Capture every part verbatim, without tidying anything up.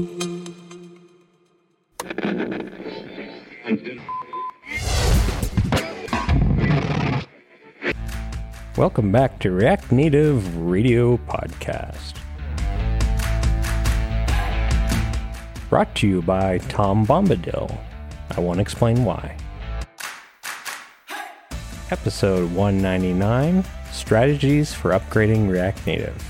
Welcome back to React Native Radio Podcast. Brought to you by Tom Bombadil. I won't explain why. Episode one ninety-nine, Strategies for Upgrading React Native.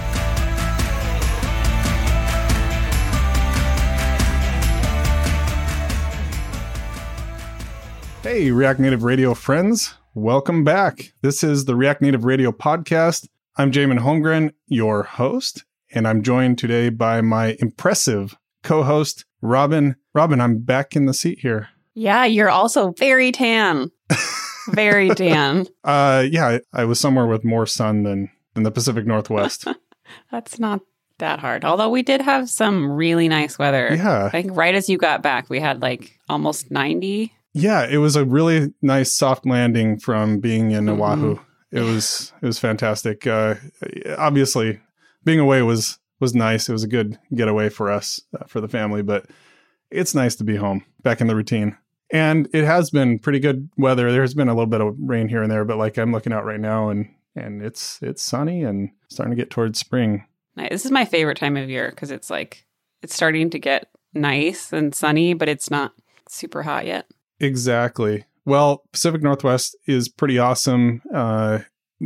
Hey, React Native Radio friends. Welcome back. This is the React Native Radio Podcast. I'm Jamin Holmgren, your host, and I'm joined today by my impressive co-host, Robin. Robin, I'm back in the seat here. Yeah, you're also very tan. Very tan. uh, yeah, I, I was somewhere with more sun than, than the Pacific Northwest. That's not that hard. Although we did have some really nice weather. Yeah. I think right as you got back, we had like almost ninety. Yeah, it was a really nice soft landing from being in Mm-hmm. Oahu. It was it was fantastic. Uh, obviously, being away was was nice. It was a good getaway for us, uh, for the family. But it's nice to be home, back in the routine. And it has been pretty good weather. There's been a little bit of rain here and there, but like I'm looking out right now, and and it's it's sunny and starting to get towards spring. This is my favorite time of year because it's like it's starting to get nice and sunny, but it's not super hot yet. Exactly. Well, Pacific Northwest is pretty awesome. Uh,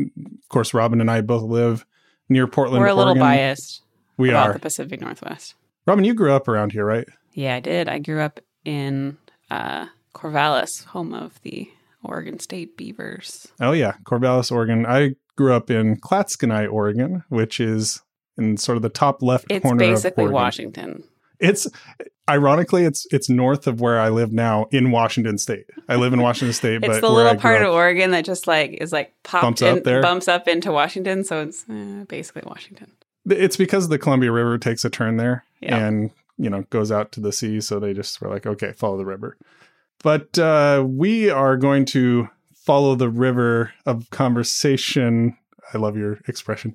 of course, Robin and I both live near Portland, We're a little Oregon. biased We about are. the Pacific Northwest. Robin, you grew up around here, right? Yeah, I did. I grew up in uh, Corvallis, home of the Oregon State Beavers. Oh, yeah. Corvallis, Oregon. I grew up in Clatskanie, Oregon, which is in sort of the top left It's corner of basically Oregon. Washington. It's ironically, it's it's north of where I live now in Washington State. I live in Washington State, but It's the where little I grew part up, of Oregon that just like is like popped Bumps in, up there? bumps up into Washington, so it's uh, basically Washington. It's because the Columbia River takes a turn there Yeah. and, you know, goes out to the sea. So they just were like, okay, follow the river. But uh, we are going to follow the river of conversation. I love your expression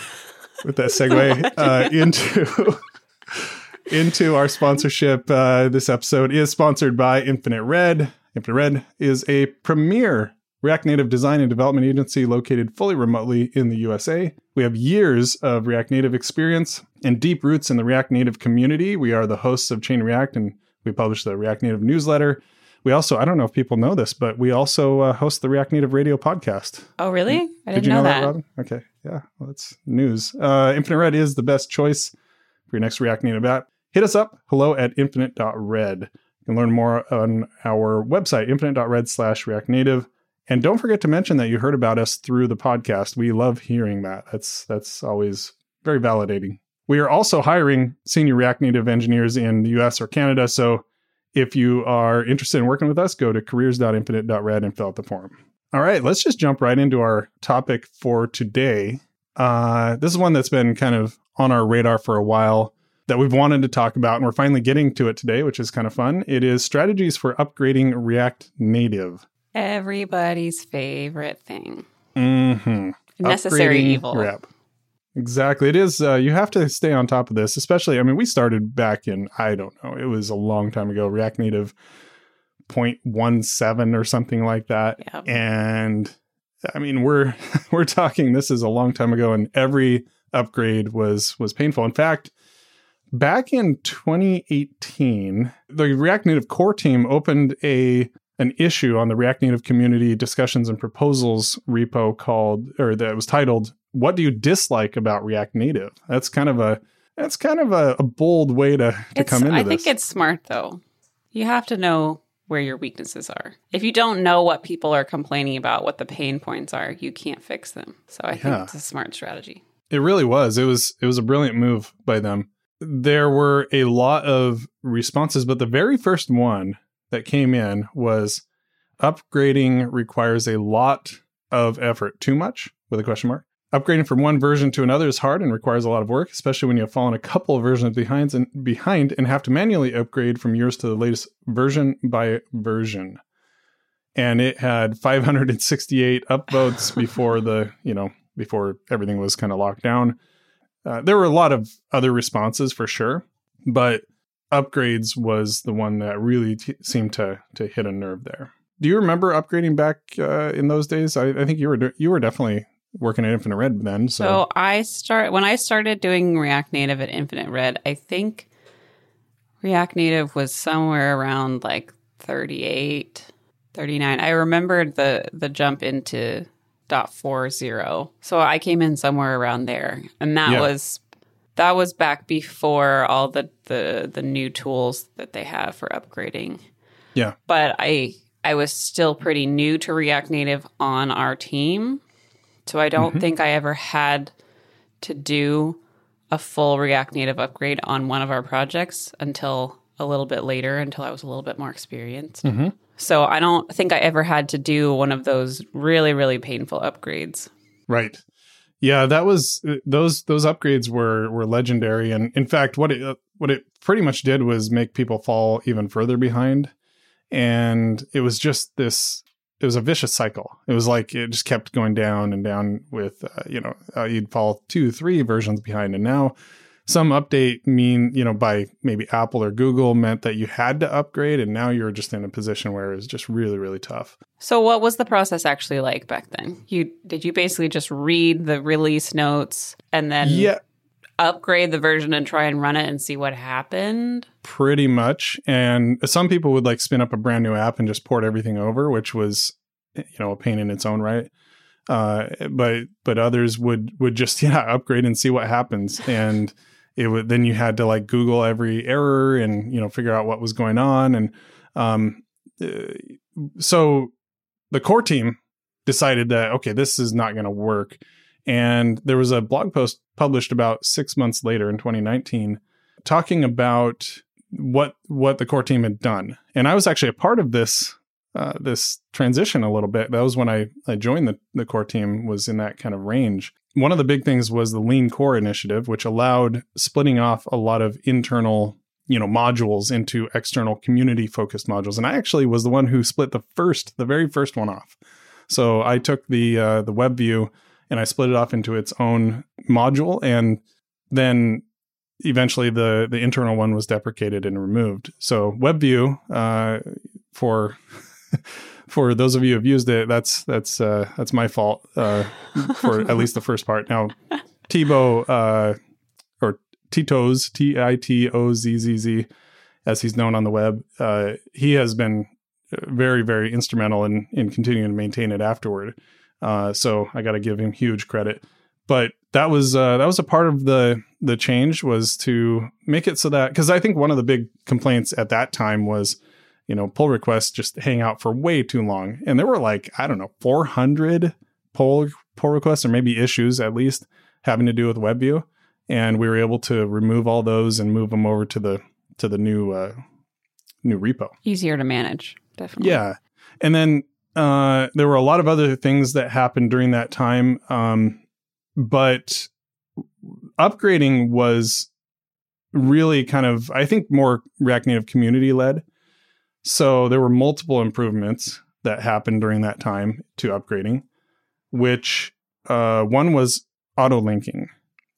with that segue uh, into into our sponsorship. Uh, this episode is sponsored by Infinite Red. Infinite Red is a premier React Native design and development agency located fully remotely in the U S A. We have years of React Native experience and deep roots in the React Native community. We are the hosts of Chain React, and we publish the React Native newsletter. We also, I don't know if people know this, but we also uh, host the React Native Radio Podcast. Oh, really? I Did didn't you know, that, that. Robin? Okay. Yeah. Well, that's news. Uh, Infinite Red is the best choice for your next React Native app. Hit us up, hello at infinite dot red. You can learn more on our website, infinite dot red slash React Native. And don't forget to mention that you heard about us through the podcast. We love hearing that. That's that's always very validating. We are also hiring senior React Native engineers in the U S or Canada. So if you are interested in working with us, go to careers dot infinite dot red and fill out the form. All right, let's just jump right into our topic for today. Uh, this is one that's been kind of on our radar for a while that we've wanted to talk about, and we're finally getting to it today, which is kind of fun. It is strategies for upgrading React Native. Everybody's favorite thing. Mm-hmm. Necessary Upgrading evil. your app. Exactly. It is. Uh, you have to stay on top of this, especially, I mean, we started back in, I don't know, it was a long time ago, React Native zero point one seven or something like that. Yep. And I mean, we're we're talking, this is a long time ago, and every upgrade was was painful. In fact, back in twenty eighteen, the React Native core team opened a an issue on the React Native community discussions and proposals repo called, or that was titled, "What do you dislike about React Native?" That's kind of a that's kind of a, a bold way to, to It's, come into I this. think it's smart, though. You have to know where your weaknesses are. If you don't know what people are complaining about, what the pain points are, you can't fix them. So I Yeah. think it's a smart strategy. It really was. It was it was a brilliant move by them. There were a lot of responses, but the very first one that came in was upgrading requires a lot of effort. Too much? With a question mark. Upgrading from one version to another is hard and requires a lot of work, especially when you have fallen a couple of versions behind and behind and have to manually upgrade from yours to the latest version by version. And it had five hundred sixty-eight upvotes before the, you know, before everything was kind of locked down. Uh, there were a lot of other responses for sure, But upgrades was the one that really t- seemed to to hit a nerve there. Do you remember upgrading back uh, in those days? I, I think you were you were definitely working at Infinite Red then. So. so I start when I started doing React Native at Infinite Red, I think React Native was somewhere around like thirty-eight, thirty-nine. I remembered the the jump into dot four zero. So I came in somewhere around there. And that yeah. was that was back before all the, the the new tools that they have for upgrading. Yeah. But I I was still pretty new to React Native on our team. So I don't mm-hmm. think I ever had to do a full React Native upgrade on one of our projects until a little bit later, until I was a little bit more experienced. Mm-hmm. So I don't think I ever had to do one of those really, really painful upgrades. Right. Yeah, that was those those upgrades were were legendary, and in fact, what it what it pretty much did was make people fall even further behind, and it was just this. It was a vicious cycle. It was like it just kept going down and down with, uh, you know, uh, you'd fall two, three versions behind. And now some update mean, you know, by maybe Apple or Google meant that you had to upgrade. And now you're just in a position where it's just really, really tough. So what was the process actually like back then? You did you basically just read the release notes and then yeah. upgrade the version and try and run it and see what happened? Pretty much. And some people would like spin up a brand new app and just port everything over, which was, you know, a pain in its own right. Uh, but but others would would just yeah upgrade and see what happens. And it would then you had to like Google every error and, you know, figure out what was going on. And um, uh, so the core team decided that, okay, this is not going to work. And there was a blog post published about six months later in twenty nineteen talking about what what the core team had done. And I was actually a part of this uh, this transition a little bit. That was when I, I joined the, the core team, was in that kind of range. One of the big things was the Lean Core initiative, which allowed splitting off a lot of internal, you know, modules into external community-focused modules. And I actually was the one who split the first, the very first one off. So I took the uh, the web view and I split it off into its own module, and then eventually the the internal one was deprecated and removed. So WebView, uh, for for those of you who've used it, that's that's uh, that's my fault uh, for at least the first part. Now, Thibaut uh, or Titoz, T I T O Z Z Z, as he's known on the web, uh, he has been very, very instrumental in in continuing to maintain it afterward. Uh, so I got to give him huge credit. But that was uh, that was a part of the the change, was to make it so that, because I think one of the big complaints at that time was, you know, pull requests just hang out for way too long, and there were like I don't know four hundred pull pull requests, or maybe issues at least, having to do with WebView, and we were able to remove all those and move them over to the to the new uh, new repo. Easier to manage, definitely. Yeah, and then uh, there were a lot of other things that happened during that time. Um, But upgrading was really kind of, I think, more React Native community led. So there were multiple improvements that happened during that time to upgrading, which uh, one was auto linking.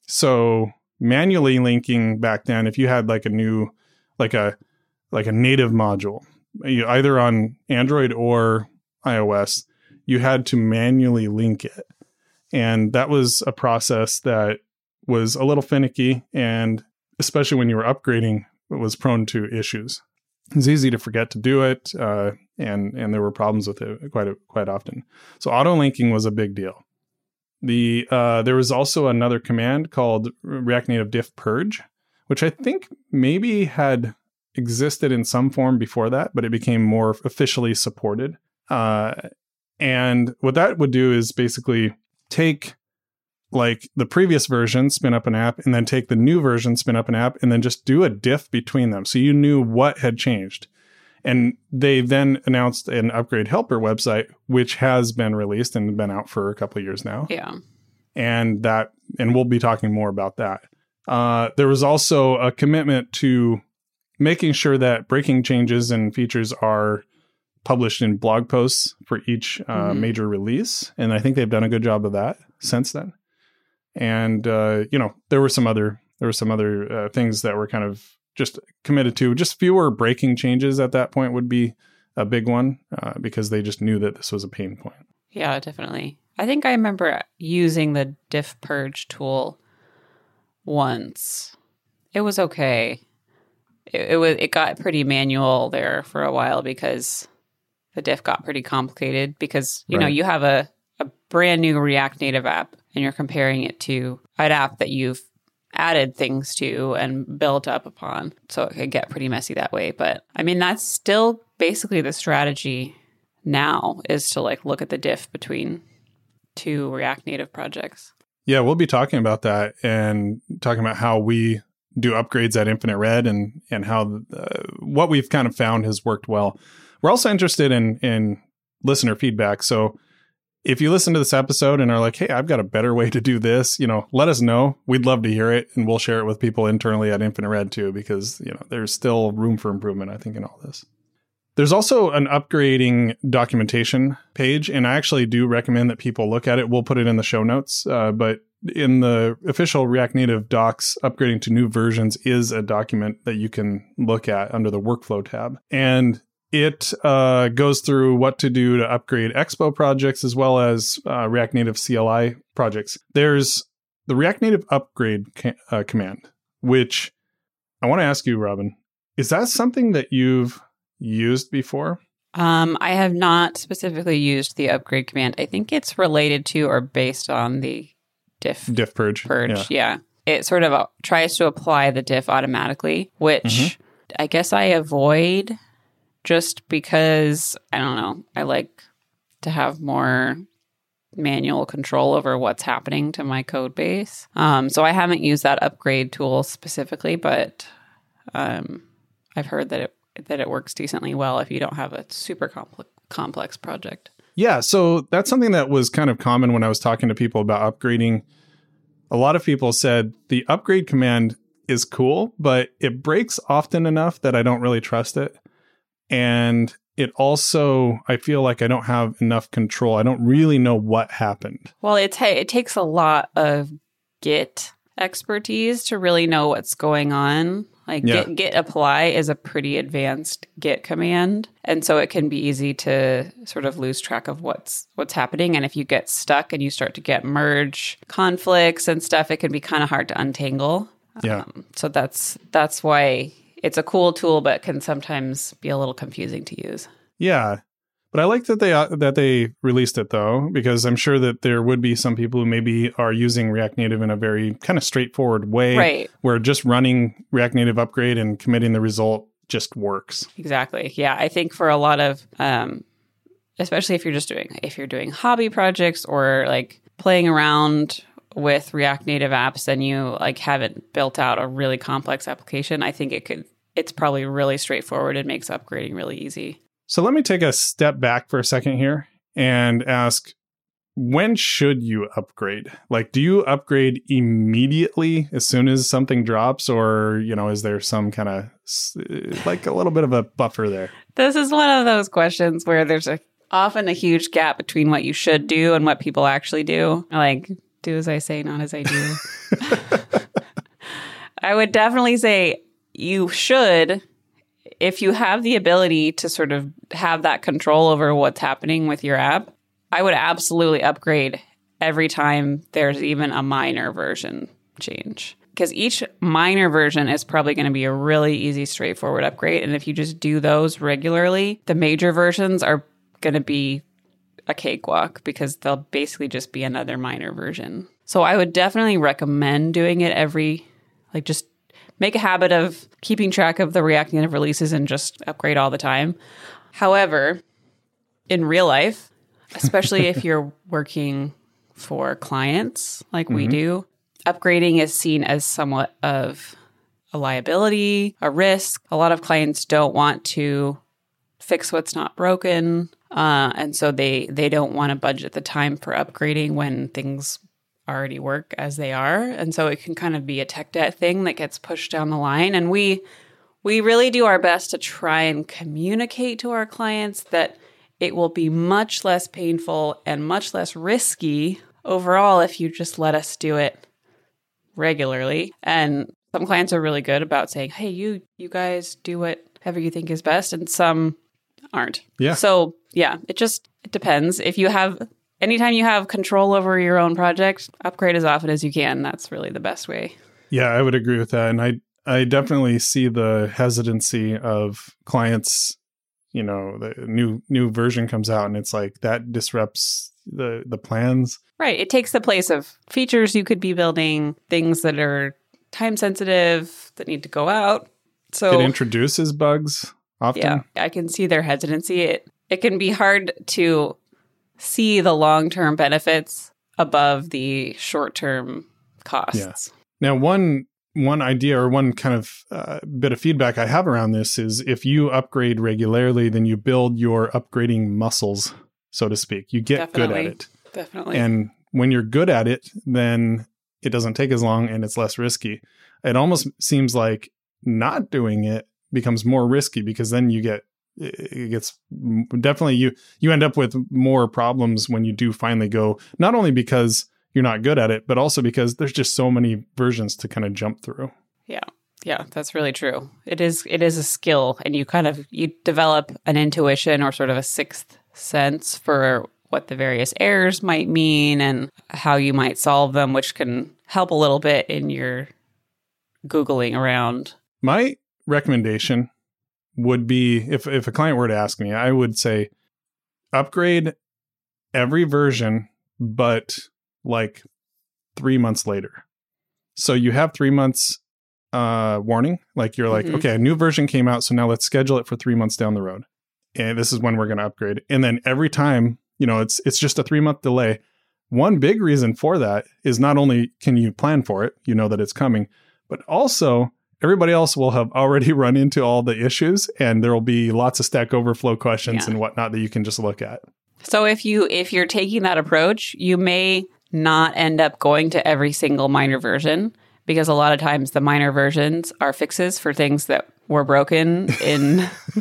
So manually linking back then, if you had like a new, like a like a native module, either on Android or iOS, you had to manually link it. And that was a process that was a little finicky, and especially when you were upgrading, it was prone to issues. It was easy to forget to do it, uh, and and there were problems with it quite a, quite often. So auto linking was a big deal. The uh, there was also another command called React Native Diff Purge, which I think maybe had existed in some form before that, but it became more officially supported. Uh, and what that would do is basically take like the previous version, spin up an app, and then take the new version, spin up an app, and then just do a diff between them. So you knew what had changed. And they then announced an upgrade helper website, which has been released and been out for a couple of years now. Yeah. And that, and we'll be talking more about that. Uh, there was also a commitment to making sure that breaking changes and features are published in blog posts for each uh, mm-hmm. major release. And I think they've done a good job of that since then. And, uh, you know, there were some other, there were some other uh, things that were kind of just committed to. Just fewer breaking changes at that point would be a big one uh, because they just knew that this was a pain point. Yeah, definitely. I think I remember using the diff purge tool once. It was okay. It, it was it got pretty manual there for a while because the diff got pretty complicated because, you right. know, you have a, a brand new React Native app and you're comparing it to an app that you've added things to and built up upon. So it could get pretty messy that way. But I mean, that's still basically the strategy now, is to like look at the diff between two React Native projects. Yeah, we'll be talking about that and talking about how we do upgrades at Infinite Red and and how uh, what we've kind of found has worked well. We're also interested in in listener feedback. So if you listen to this episode and are like, hey, I've got a better way to do this, you know, let us know. We'd love to hear it, and we'll share it with people internally at Infinite Red too, because, you know, there's still room for improvement, I think, in all this. There's also an upgrading documentation page, and I actually do recommend that people look at it. We'll put it in the show notes, uh, but in the official React Native docs, upgrading to new versions is a document that you can look at under the workflow tab. And it uh, goes through what to do to upgrade Expo projects as well as uh, React Native C L I projects. There's the React Native upgrade ca- uh, command, which I want to ask you, Robin, is that something that you've used before? Um, I have not specifically used the upgrade command. I think it's related to or based on the diff, diff purge. Purge, yeah. yeah. It sort of uh, tries to apply the diff automatically, which mm-hmm. I guess I avoid just because, I don't know, I like to have more manual control over what's happening to my code base. Um, so I haven't used that upgrade tool specifically, but um, I've heard that it that it works decently well if you don't have a super compl- complex project. Yeah, so that's something that was kind of common when I was talking to people about upgrading. A lot of people said the upgrade command is cool, but it breaks often enough that I don't really trust it. And it also, I feel like I don't have enough control. I don't really know what happened. Well, it, ta- it takes a lot of Git expertise to really know what's going on. Like yeah. git, git apply is a pretty advanced Git command. And so it can be easy to sort of lose track of what's what's happening. And if you get stuck and you start to get merge conflicts and stuff, it can be kind of hard to untangle. Yeah. Um, so that's that's why it's a cool tool, but can sometimes be a little confusing to use. Yeah. But I like that they uh, that they released it, though, because I'm sure that there would be some people who maybe are using React Native in a very kind of straightforward way, right, where just running React Native upgrade and committing the result just works. Exactly. Yeah, I think for a lot of, um, especially if you're just doing if you're doing hobby projects or like playing around with React Native apps and you like haven't built out a really complex application, I think it could. It's probably really straightforward and makes upgrading really easy. So let me take a step back for a second here and ask, when should you upgrade? Like, do you upgrade immediately as soon as something drops? Or, you know, is there some kind of like a little bit of a buffer there? This is one of those questions where there's a, often a huge gap between what you should do and what people actually do. Like, do as I say, not as I do. I would definitely say you should, if you have the ability to sort of have that control over what's happening with your app, I would absolutely upgrade every time there's even a minor version change. Because each minor version is probably going to be a really easy, straightforward upgrade. And if you just do those regularly, the major versions are going to be a cakewalk because they'll basically just be another minor version. So I would definitely recommend doing it every, like just make a habit of keeping track of the React Native releases and just upgrade all the time. However, in real life, especially if you're working for clients like mm-hmm. we do, upgrading is seen as somewhat of a liability, a risk. A lot of clients don't want to fix what's not broken. Uh, and so they, they don't want to budget the time for upgrading when things already work as they are. And so it can kind of be a tech debt thing that gets pushed down the line. And we we really do our best to try and communicate to our clients that it will be much less painful and much less risky overall if you just let us do it regularly. And Some clients are really good about saying, hey, you you guys do whatever you think is best, and some aren't. Yeah. So, yeah, it just it depends. If you have, anytime you have control over your own project, upgrade as often as you can. That's really the best way. Yeah, I would agree with that. And I, I definitely see the hesitancy of clients, you know, the new new version comes out and it's like that disrupts the the plans. Right. It takes the place of features you could be building, things that are time sensitive that need to go out. So it introduces bugs often. Yeah, I can see their hesitancy. It it can be hard to see the long-term benefits above the short-term costs. Yeah. Now, one one idea or one kind of uh, bit of feedback I have around this is if you upgrade regularly, then you build your upgrading muscles, so to speak. You get Definitely. good at it. Definitely. And when you're good at it, then it doesn't take as long and it's less risky. It almost seems like not doing it becomes more risky because then you get, it gets definitely you, you end up with more problems when you do finally go, not only because you're not good at it, but also because there's just so many versions to kind of jump through. Yeah. Yeah, that's really true. It is, it is a skill, and you kind of, you develop an intuition or sort of a sixth sense for what the various errors might mean and how you might solve them, which can help a little bit in your Googling around. My recommendation would be, if, if a client were to ask me, I would say upgrade every version, but like three months later. So you have three months uh, warning. Like you're like, Mm-hmm. okay, a new version came out. So now let's schedule it for three months down the road. And this is when we're going to upgrade. And then every time, you know, it's it's just a three month delay. One big reason for that is not only can you plan for it, you know that it's coming, but also everybody else will have already run into all the issues, and there will be lots of Stack Overflow questions Yeah. and whatnot that you can just look at. So if you if you're taking that approach, you may not end up going to every single minor version, because a lot of times the minor versions are fixes for things that were broken in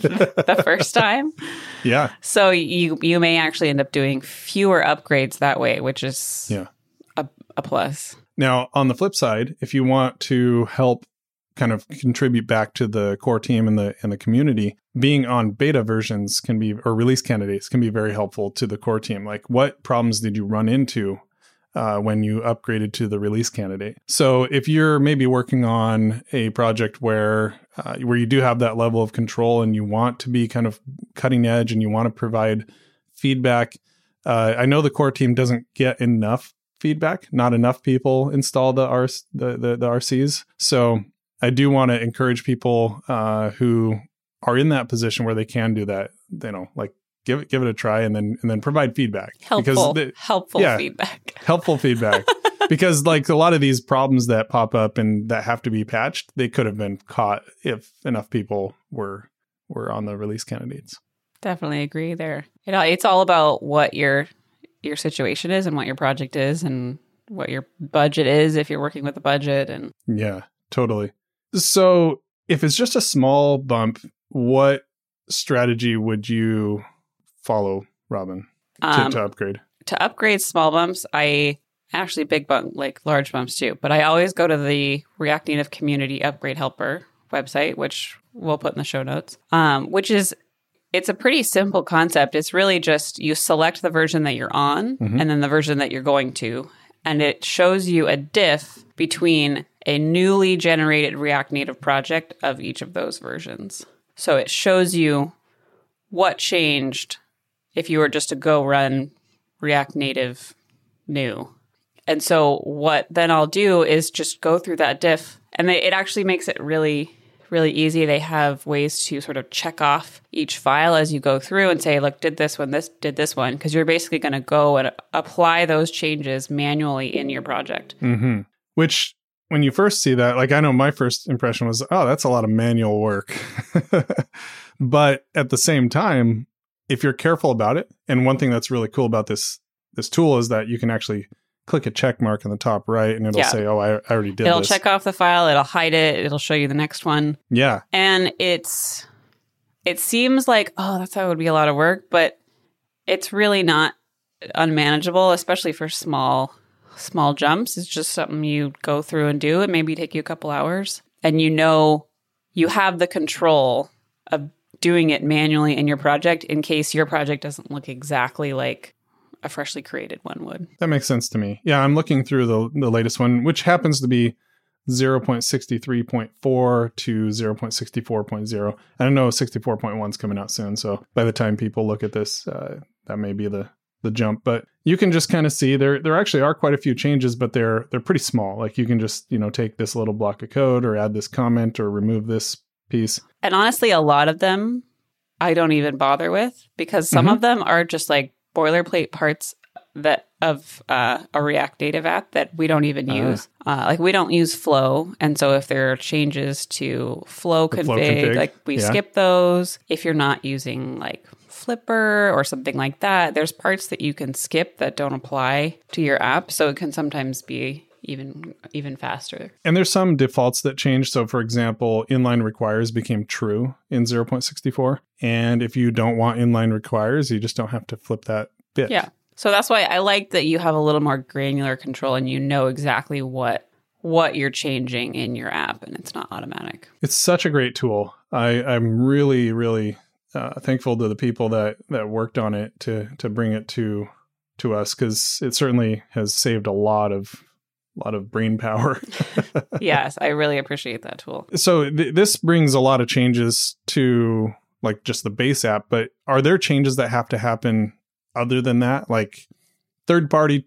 the first time. Yeah. So you you may actually end up doing fewer upgrades that way, which is Yeah. a, a plus. Now, on the flip side, if you want to help kind of contribute back to the core team and the and the community, being on beta versions can be, or release candidates can be very helpful to the core team. Like, what problems did you run into uh, when you upgraded to the release candidate? So if you're maybe working on a project where uh, where you do have that level of control and you want to be kind of cutting edge and you want to provide feedback, uh, I know the core team doesn't get enough feedback. Not enough people install the R the the, the R Cs. So I do want to encourage people uh, who are in that position where they can do that. You know, like give it give it a try and then and then provide feedback. Helpful, the, helpful yeah, feedback. Helpful feedback. Because like a lot of these problems that pop up and that have to be patched, they could have been caught if enough people were were on the release candidates. Definitely agree there. You know, it's all about what your your situation is and what your project is and what your budget is if you're working with a budget. And Yeah, totally. So if it's just a small bump, what strategy would you follow, Robin, to, um, to upgrade? to upgrade small bumps, I actually big bump, like large bumps too, but I always go to the React Native Community Upgrade Helper website, which we'll put in the show notes, um, which is, it's a pretty simple concept. It's really just you select the version that you're on Mhm. and then the version that you're going to, and it shows you a diff between a newly generated React Native project of each of those versions. So it shows you what changed if you were just to go run React Native new. And so what then I'll do is just go through that diff, and they, it actually makes it really, really easy. They have ways to sort of check off each file as you go through and say, look, did this one, this did this one, because you're basically going to go and apply those changes manually in your project. Mm-hmm. Which, when you first see that, like I know my first impression was, oh, that's a lot of manual work. But at the same time, if you're careful about it, and one thing that's really cool about this this tool is that you can actually click a check mark in the top right, and it'll Yeah. say, oh, I, I already did It'll this. check off the file, it'll hide it, it'll show you the next one. Yeah. And it's it seems like, oh, that's how it would be a lot of work, but it's really not unmanageable, especially for small small jumps. It's just something you go through and do. It maybe take you a couple hours. And you know you have the control of doing it manually in your project in case your project doesn't look exactly like a freshly created one would. That makes sense to me. Yeah, I'm looking through the the latest one, which happens to be zero point six three point four to zero point six four point zero. I don't know, sixty-four point one is coming out soon. So by the time people look at this, uh, that may be the the jump. But you can just kind of see there there actually are quite a few changes, but they're they're pretty small. Like you can just, you know, take this little block of code or add this comment or remove this piece. And honestly, a lot of them I don't even bother with because some Mm-hmm. of them are just like boilerplate parts that of uh, a React Native app that we don't even Ah. use. Uh, like we don't use Flow. And so if there are changes to Flow The config, Flow config, like we yeah. skip those. If you're not using like Flipper or something like that, there's parts that you can skip that don't apply to your app. So it can sometimes be even even faster. And there's some defaults that change. So for example, inline requires became true in zero point six four. And if you don't want inline requires, you just don't have to flip that bit. Yeah. So that's why I like that you have a little more granular control and you know exactly what what you're changing in your app and it's not automatic. It's such a great tool. I, I'm really, really uh, thankful to the people that, that worked on it to to bring it to to us, because it certainly has saved a lot of lot of brain power. Yes, I really appreciate that tool. So th- this brings a lot of changes to like just the base app, but are there changes that have to happen other than that, like third-party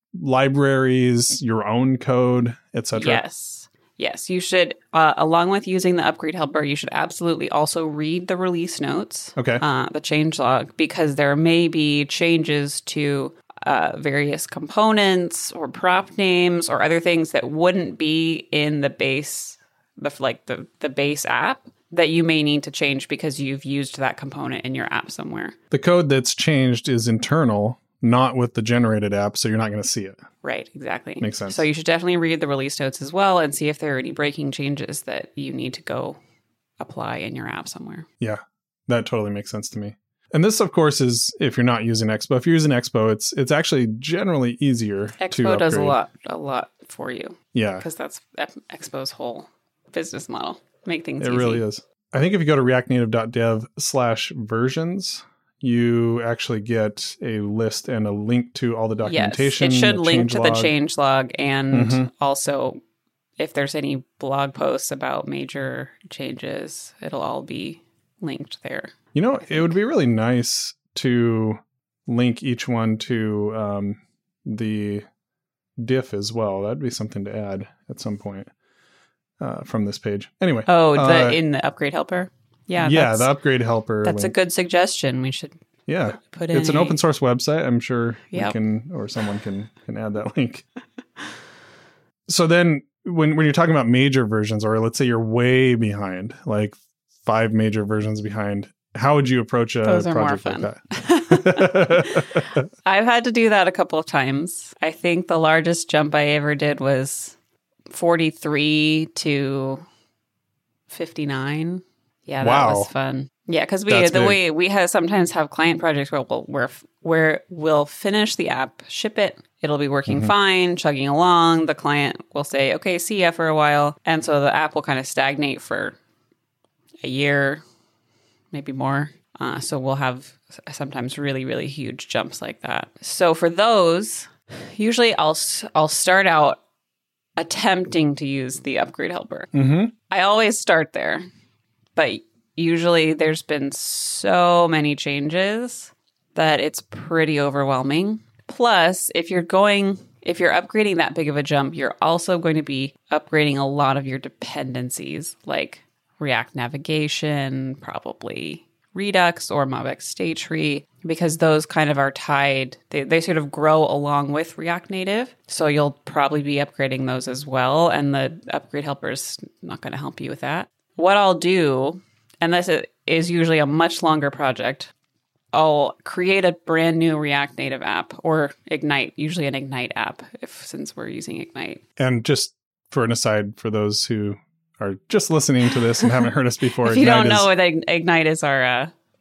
libraries, your own code, et cetera? Yes. Yes, you should, uh, along with using the upgrade helper, you should absolutely also read the release notes, Okay. uh, the change log, because there may be changes to uh, various components or prop names or other things that wouldn't be in the base, the like the, the base app that you may need to change because you've used that component in your app somewhere. The code that's changed is internal, not with the generated app, so you're not going to see it. Right, exactly. Makes sense. So you should definitely read the release notes as well and see if there are any breaking changes that you need to go apply in your app somewhere. Yeah, that totally makes sense to me. And this, of course, is if you're not using Expo. If you're using Expo, it's it's actually generally easier to Expo upgrade. does a lot, a lot for you Yeah, because that's Expo's whole business model. Make things it easy. really is. I think if you go to reactnative.dev slash versions, you actually get a list and a link to all the documentation. Yes, it should the link change to log. the change log and Mhm. also if there's any blog posts about major changes, it'll all be linked there. You know, it would be really nice to link each one to um, the diff as well. That'd be something to add at some point uh, from this page. Anyway. Oh, the, uh, in the upgrade helper? Yeah, yeah, that's, the upgrade helper. that's a link. good suggestion. We should Yeah, put in it's an a- open source website. I'm sure we Yep. can, or someone can can add that link. So then, when when you're talking about major versions, or let's say you're way behind, like five major versions behind, how would you approach a Those are more project like fun. that? I've had to do that a couple of times. I think the largest jump I ever did was forty-three to fifty-nine. Yeah, that Wow. was fun. Yeah, because we That's the big. way we have sometimes have client projects where we'll where, where we'll finish the app, ship it, it'll be working Mhm. fine, chugging along. The client will say, "Okay, see ya" for a while, and so the app will kind of stagnate for a year, maybe more. Uh, so we'll have sometimes really, really huge jumps like that. So for those, usually I'll s- I'll start out attempting to use the upgrade helper. Mm-hmm. I always start there, but usually there's been so many changes that it's pretty overwhelming. Plus, if you're going, if you're upgrading that big of a jump, you're also going to be upgrading a lot of your dependencies like React Navigation, probably Redux or Movex State Tree, because those kind of are tied. They, they sort of grow along with React Native. So you'll probably be upgrading those as well. And the upgrade helper is not going to help you with that. What I'll do, and this is usually a much longer project, I'll create a brand new React Native app or Ignite, usually an Ignite app, if since we're using Ignite. And just for an aside, for those who are just listening to this and haven't heard us before, If you Ignite don't is- know what Ig- Ignite is, our uh,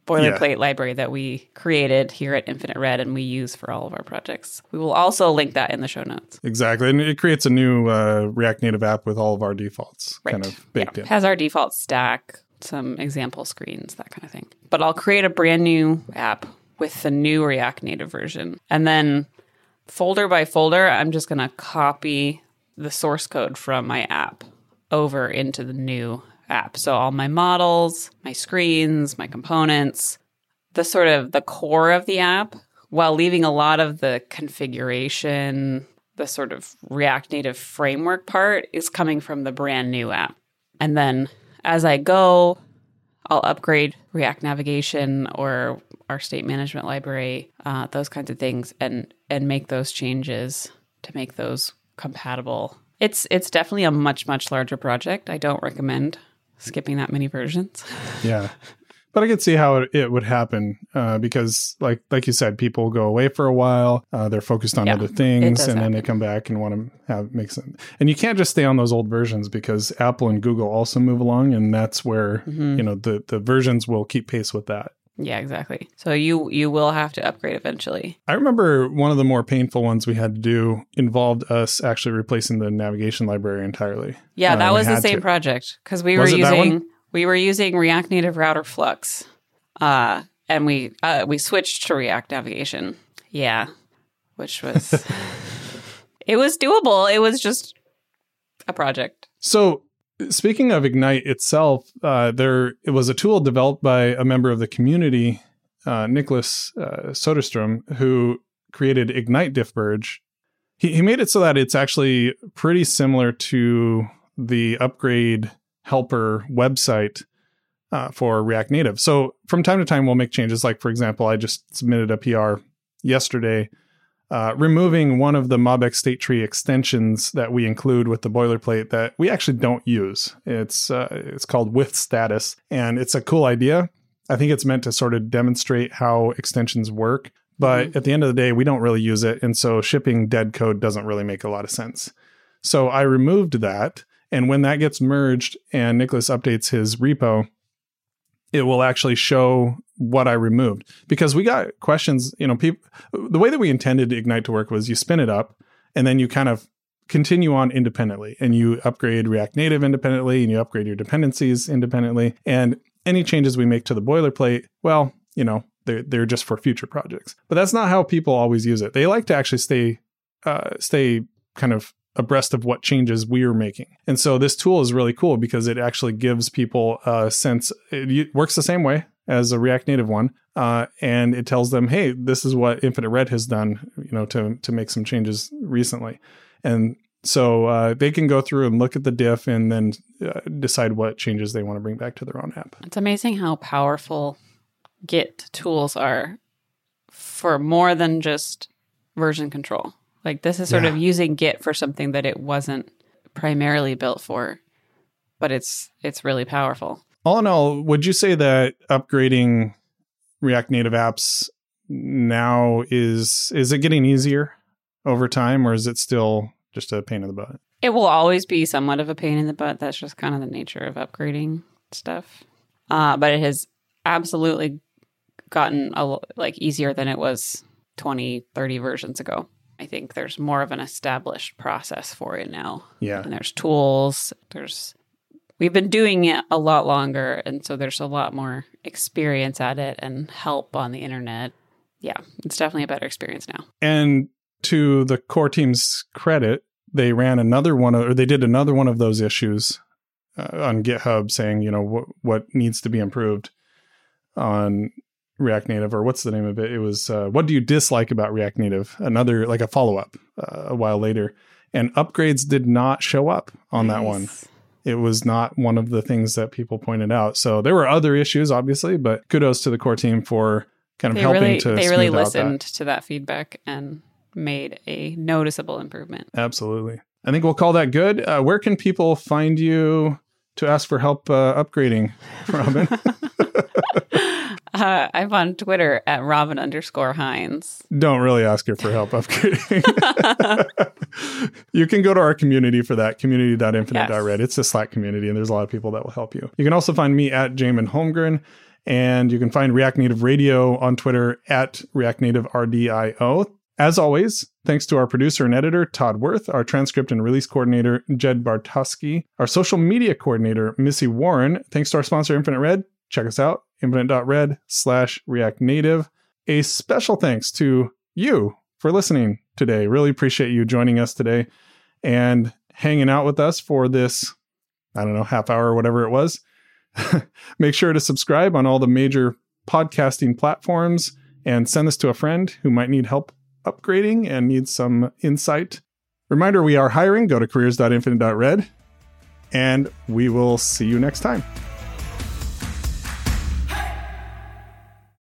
boilerplate Yeah. library that we created here at Infinite Red and we use for all of our projects. We will also link that in the show notes. Exactly. And it creates a new uh, React Native app with all of our defaults Right. kind of baked yeah. in. Has our default stack, some example screens, that kind of thing. But I'll create a brand new app with the new React Native version. And then folder by folder, I'm just going to copy the source code from my app over into the new app. So all my models, my screens, my components, the sort of the core of the app, while leaving a lot of the configuration, the sort of React Native framework part is coming from the brand new app. And then as I go, I'll upgrade React Navigation or our state management library, uh, those kinds of things, and and make those changes to make those compatible. It's it's definitely a much, much larger project. I don't recommend skipping that many versions. Yeah. But I could see how it, it would happen uh, because, like like you said, people go away for a while. Uh, they're focused on Yeah, other it things, does and then they happen. come back and want to have make some. And you can't just stay on those old versions because Apple and Google also move along, and that's where Mm-hmm. you know the the versions will keep pace with that. Yeah, exactly. So you you will have to upgrade eventually. I remember one of the more painful ones we had to do involved us actually replacing the navigation library entirely. Yeah, Uh, that we was the had same to. project because we Was were it that one? using we were using React Native Router Flux, uh, and we uh, we switched to React Navigation. Yeah, which was it was doable. It was just a project. So, speaking of Ignite itself, uh, there it was a tool developed by a member of the community, uh, Nicholas uh, Soderstrom, who created Ignite Diffbridge. He, he made it so that it's actually pretty similar to the upgrade helper website uh, for React Native. So from time to time, we'll make changes. Like, for example, I just submitted a P R yesterday Uh, removing one of the MobX state tree extensions that we include with the boilerplate that we actually don't use. It's uh, it's called with status, and it's a cool idea. I think it's meant to sort of demonstrate how extensions work, but Mm-hmm. at the end of the day, we don't really use it, and so shipping dead code doesn't really make a lot of sense. So I removed that, and when that gets merged and Nicholas updates his repo, it will actually show what I removed, because we got questions, you know, people, the way that we intended Ignite to work was you spin it up and then you kind of continue on independently and you upgrade React Native independently and you upgrade your dependencies independently. And any changes we make to the boilerplate, well, you know, they're, they're just for future projects, but that's not how people always use it. They like to actually stay, uh, stay kind of abreast of what changes we are making. And so this tool is really cool because it actually gives people a sense. It works the same way as a React Native one. Uh, and it tells them, hey, this is what Infinite Red has done, you know, to, to make some changes recently. And so uh, they can go through and look at the diff and then uh, decide what changes they want to bring back to their own app. It's amazing how powerful Git tools are for more than just version control. Like this is sort Yeah. of using Git for something that it wasn't primarily built for, but it's it's really powerful. All in all, would you say that upgrading React Native apps now is, is it getting easier over time, or is it still just a pain in the butt? It will always be somewhat of a pain in the butt. That's just kind of the nature of upgrading stuff. Uh, but it has absolutely gotten a, lo- like easier than it was twenty, thirty versions ago. I think there's more of an established process for it now. Yeah. And there's tools. There's we've been doing it a lot longer, and so there's a lot more experience at it and help on the internet. Yeah, it's definitely a better experience now. And to the core team's credit, they ran another one, of, or they did another one of those issues uh, on GitHub saying, you know, what what needs to be improved on React Native, or what's the name of it? It was, uh, what do you dislike about React Native? Another, like a follow-up uh, a while later. And upgrades did not show up on that one. Nice. It was not one of the things that people pointed out. So there were other issues, obviously, but kudos to the core team for kind of They helping really, to they really smooth out listened that. to that feedback and made a noticeable improvement. Absolutely. I think we'll call that good. Uh, where can people find you to ask for help uh, upgrading, Robin? Uh, I'm on Twitter at Robin underscore Hines. Don't really ask her for help upgrading. You can go to our community for that, community dot infinite dot red. Yes. It's a Slack community, and there's a lot of people that will help you. You can also find me at Jamin Holmgren, and you can find React Native Radio on Twitter at React Native R D I O. As always, thanks to our producer and editor, Todd Worth, our transcript and release coordinator, Jed Bartoski, our social media coordinator, Missy Warren. Thanks to our sponsor, Infinite Red. Check us out, infinite dot red slash React Native. A special thanks to you for listening today. Really appreciate you joining us today and hanging out with us for this, I don't know, half hour or whatever it was. Make sure to subscribe on all the major podcasting platforms and send this to a friend who might need help upgrading and needs some insight. Reminder, we are hiring. Go to careers dot infinite dot red, and we will see you next time.